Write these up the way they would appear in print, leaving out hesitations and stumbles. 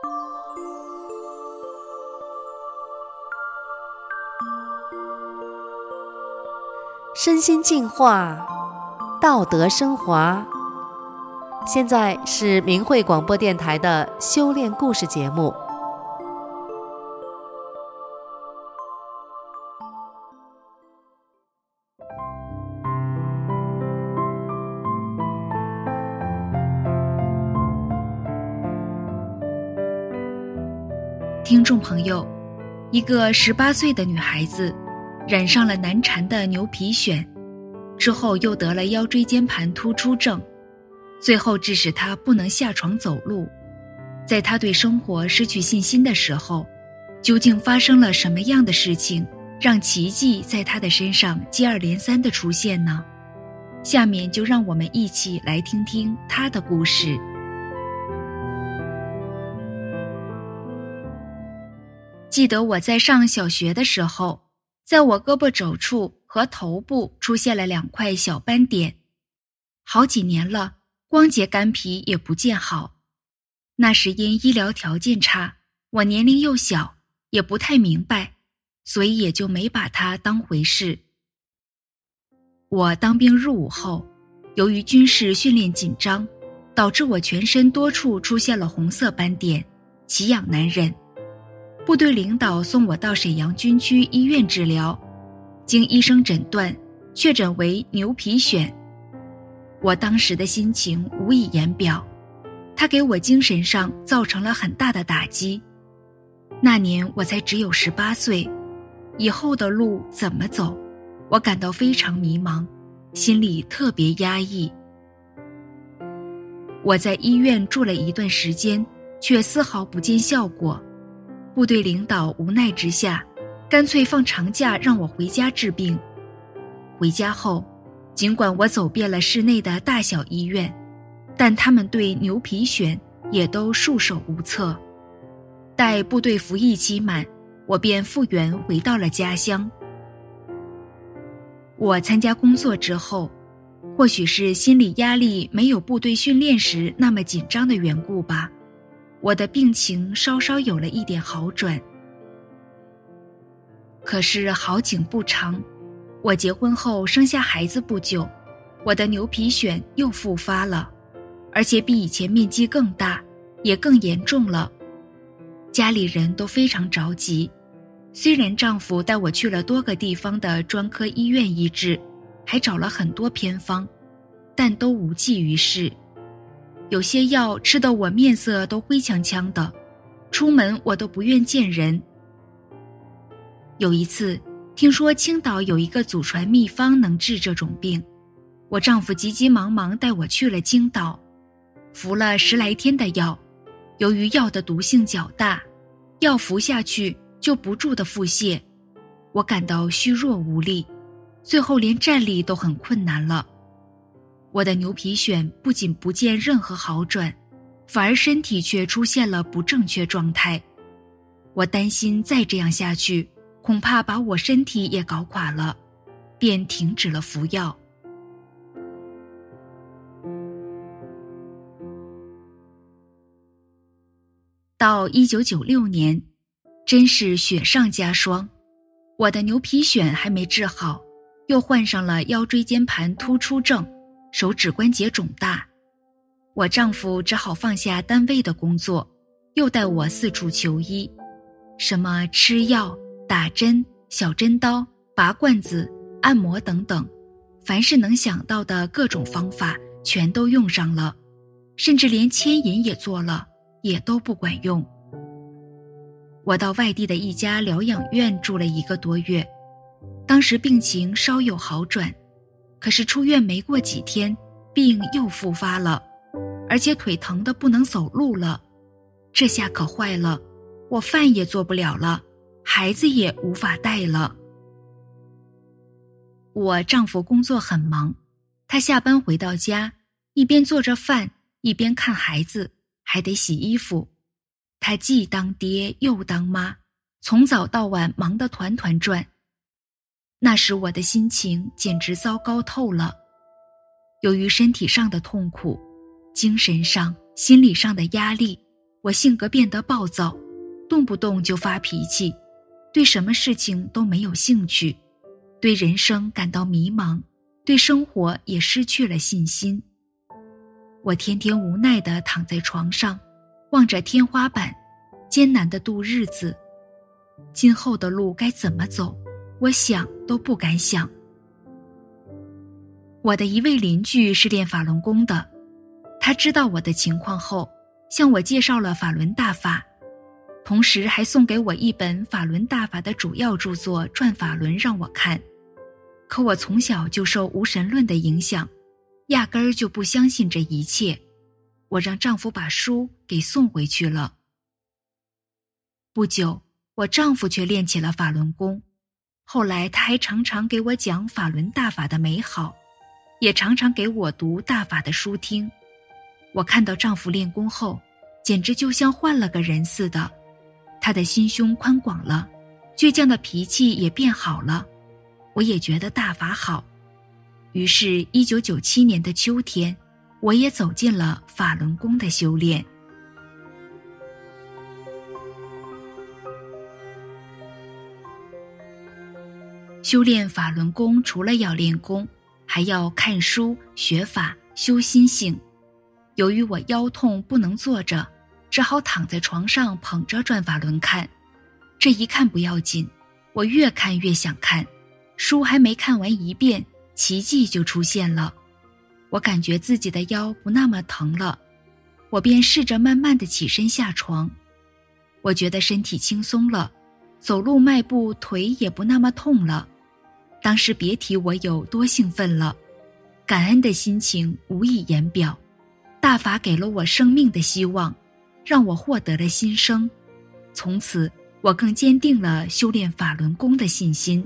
身心净化，道德升华。现在是明慧广播电台的修炼故事节目。 听众朋友，一个18岁的女孩子染上了难缠的牛皮癣，之后又得了腰椎间盘突出症，最后致使她不能下床走路。在她对生活失去信心的时候，究竟发生了什么样的事情，让奇迹在她的身上接二连三地出现呢？下面就让我们一起来听听她的故事。记得我在上小学的时候，在我胳膊肘处和头部出现了2块小斑点，好几年了，光洁干皮也不见好。那时因医疗条件差，我年龄又小，也不太明白，所以也就没把它当回事。我当兵入伍后，由于军事训练紧张，导致我全身多处出现了红色斑点，奇痒难忍。部队领导送我到沈阳军区医院治疗，经医生诊断，确诊为牛皮癣。我当时的心情无以言表，它给我精神上造成了很大的打击。那年我才只有18岁，以后的路怎么走，我感到非常迷茫，心里特别压抑。我在医院住了一段时间，却丝毫不见效果。部队领导无奈之下，干脆放长假让我回家治病。回家后，尽管我走遍了市内的大小医院，但他们对牛皮癣也都束手无策。待部队服役期满，我便复员回到了家乡。我参加工作之后，或许是心理压力没有部队训练时那么紧张的缘故吧，我的病情稍稍有了一点好转。可是好景不长，我结婚后生下孩子不久，我的牛皮癣又复发了，而且比以前面积更大，也更严重了。家里人都非常着急，虽然丈夫带我去了多个地方的专科医院医治，还找了很多偏方，但都无济于事。有些药吃得我面色都灰呛呛的，出门我都不愿见人。有一次，听说青岛有一个祖传秘方能治这种病，我丈夫急急忙忙带我去了青岛，服了10来天的药，由于药的毒性较大，药服下去就不住地腹泻，我感到虚弱无力，最后连站立都很困难了。我的牛皮癣不仅不见任何好转，反而身体却出现了不正确状态。我担心再这样下去，恐怕把我身体也搞垮了，便停止了服药。到1996年，真是雪上加霜，我的牛皮癣还没治好，又患上了腰椎间盘突出症，手指关节肿大。我丈夫只好放下单位的工作，又带我四处求医，什么吃药、打针、小针刀、拔罐子、按摩等等，凡是能想到的各种方法全都用上了，甚至连牵引也做了，也都不管用。我到外地的一家疗养院住了1个多月，当时病情稍有好转，可是出院没过几天，病又复发了，而且腿疼得不能走路了。这下可坏了，我饭也做不了了，孩子也无法带了。我丈夫工作很忙，他下班回到家，一边做着饭，一边看孩子，还得洗衣服。他既当爹又当妈，从早到晚忙得团团转。那时我的心情简直糟糕透了。由于身体上的痛苦，精神上、心理上的压力， 我性格变得暴躁，动不动就发脾气，对什么事情都没有兴趣，对人生感到迷茫，对生活也失去了信心。我天天无奈地躺在床上，望着天花板，艰难地度日子。今后的路该怎么走，我想都不敢想。我的一位邻居是练法轮功的，他知道我的情况后，向我介绍了法轮大法，同时还送给我一本法轮大法的主要著作《转法轮》让我看。可我从小就受无神论的影响，压根儿就不相信这一切。我让丈夫把书给送回去了。不久，我丈夫却练起了法轮功，后来他还常常给我讲法轮大法的美好，也常常给我读大法的书听。我看到丈夫练功后，简直就像换了个人似的，他的心胸宽广了，倔强的脾气也变好了，我也觉得大法好。于是1997年的秋天，我也走进了法轮功的修炼。修炼法轮功除了要练功，还要看书、学法、修心性。由于我腰痛不能坐着，只好躺在床上捧着转法轮看。这一看不要紧，我越看越想看，书还没看完一遍，奇迹就出现了。我感觉自己的腰不那么疼了，我便试着慢慢地起身下床。我觉得身体轻松了，走路迈步腿也不那么痛了。当时别提我有多兴奋了，感恩的心情无以言表。大法给了我生命的希望，让我获得了新生。从此，我更坚定了修炼法轮功的信心。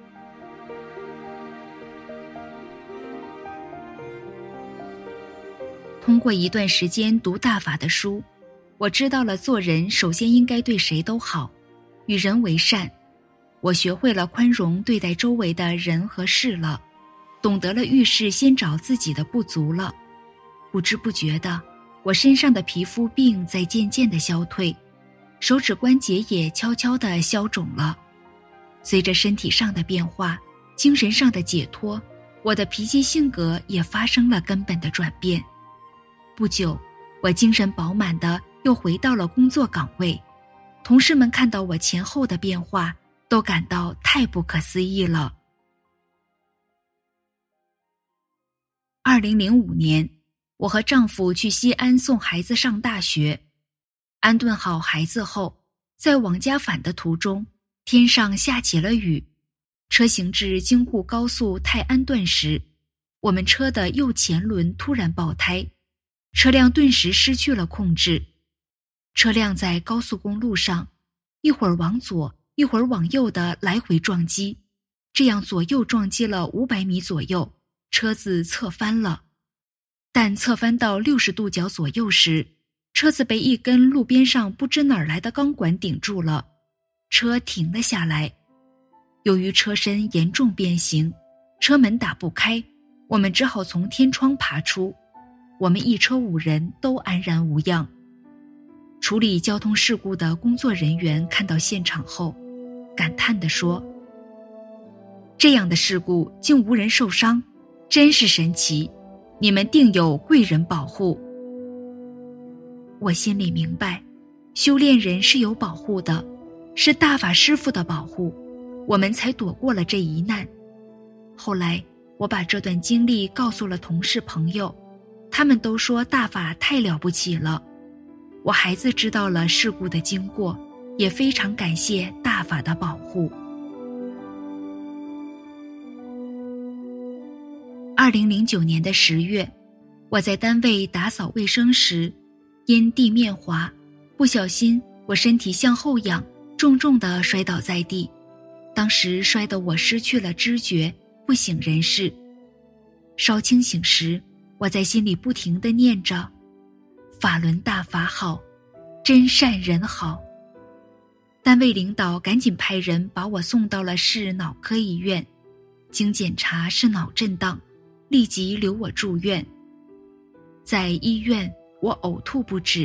通过一段时间读大法的书，我知道了做人首先应该对谁都好，与人为善。我学会了宽容对待周围的人和事了，懂得了遇事先找自己的不足了。不知不觉的，我身上的皮肤病在渐渐地消退，手指关节也悄悄地消肿了。随着身体上的变化，精神上的解脱，我的脾气性格也发生了根本的转变。不久，我精神饱满地又回到了工作岗位，同事们看到我前后的变化，都感到太不可思议了。2005年，我和丈夫去西安送孩子上大学。安顿好孩子后，在往家返的途中，天上下起了雨。车行至京沪高速泰安段时，我们车的右前轮突然爆胎，车辆顿时失去了控制。车辆在高速公路上，一会儿往左，一会儿往右的来回撞击，这样左右撞击了500米左右，车子侧翻了。但侧翻到60度角左右时，车子被一根路边上不知哪儿来的钢管顶住了，车停了下来。由于车身严重变形，车门打不开，我们只好从天窗爬出。我们一车5人都安然无恙。处理交通事故的工作人员看到现场后，感叹地说：“这样的事故竟无人受伤，真是神奇，你们定有贵人保护。”我心里明白，修炼人是有保护的，是大法师父的保护，我们才躲过了这一难。后来，我把这段经历告诉了同事朋友，他们都说大法太了不起了。我孩子知道了事故的经过，也非常感谢大法的保护。2009年的10月，我在单位打扫卫生时，因地面滑，不小心我身体向后仰，重重地摔倒在地。当时摔得我失去了知觉，不省人事。稍清醒时，我在心里不停地念着：法轮大法好，真善人好。单位领导赶紧派人把我送到了市脑科医院，经检查是脑震荡，立即留我住院。在医院，我呕吐不止，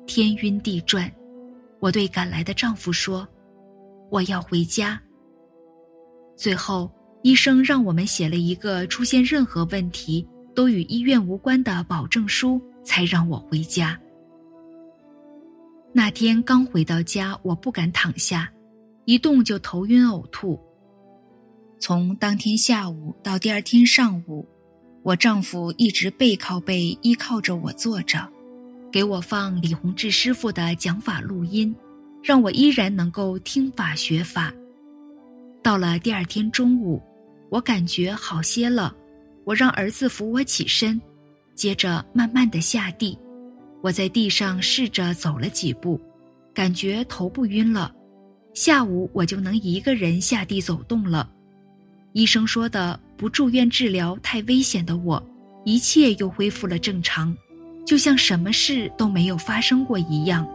天晕地转。我对赶来的丈夫说，我要回家。最后，医生让我们写了一个出现任何问题都与医院无关的保证书，才让我回家。那天刚回到家，我不敢躺下，一动就头晕呕吐。从当天下午到第二天上午，我丈夫一直背靠背依靠着我坐着，给我放李洪志师傅的讲法录音，让我依然能够听法学法。到了第二天中午，我感觉好些了，我让儿子扶我起身，接着慢慢地下地。我在地上试着走了几步，感觉头不晕了。下午我就能一个人下地走动了。医生说的不住院治疗太危险的我，一切又恢复了正常，就像什么事都没有发生过一样。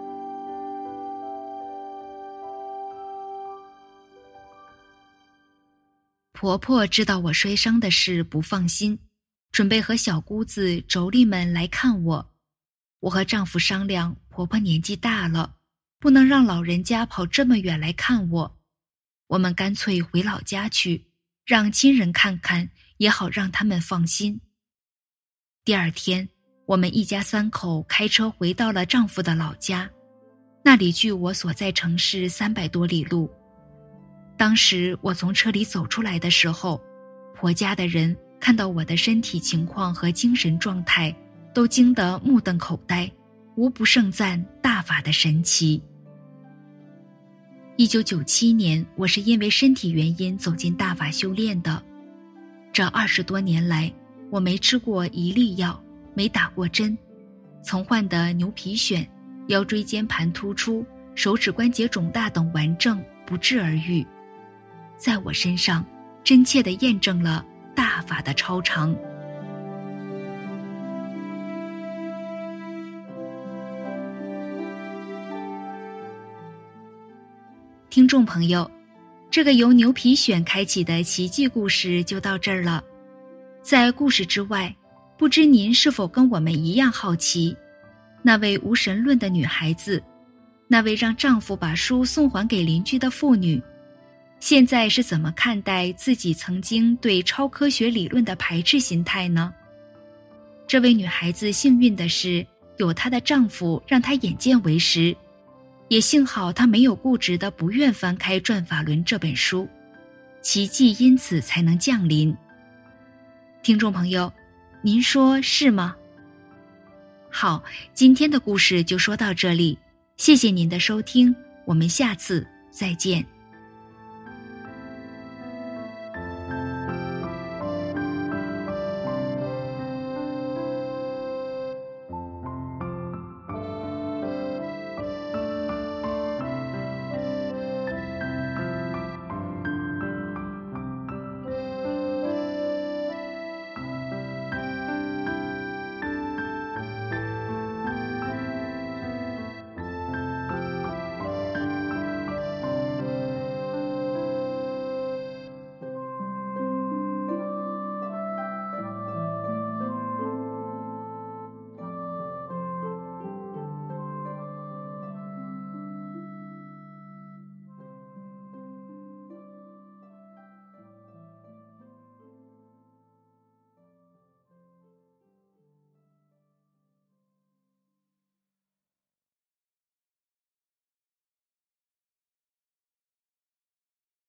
婆婆知道我摔伤的事不放心，准备和小姑子妯娌们来看我。我和丈夫商量，婆婆年纪大了，不能让老人家跑这么远来看我，我们干脆回老家去，让亲人看看，也好让他们放心。第二天，我们一家三口开车回到了丈夫的老家，那里距我所在城市300多里路。当时我从车里走出来的时候，婆家的人看到我的身体情况和精神状态，都惊得目瞪口呆，无不盛赞大法的神奇。1997年，我是因为身体原因走进大法修炼的。这20多年来，我没吃过一粒药，没打过针，曾患的牛皮癣、腰椎间盘突出、手指关节肿大等顽症不治而愈。在我身上，真切地验证了大法的超常。听众朋友，这个由牛皮癣开启的奇迹故事就到这儿了。在故事之外，不知您是否跟我们一样好奇，那位无神论的女孩子，那位让丈夫把书送还给邻居的妇女，现在是怎么看待自己曾经对超科学理论的排斥心态呢？这位女孩子幸运的是，有她的丈夫让她眼见为实，也幸好她没有固执的不愿翻开《转法轮》这本书，奇迹因此才能降临。听众朋友，您说是吗？好，今天的故事就说到这里，谢谢您的收听，我们下次再见。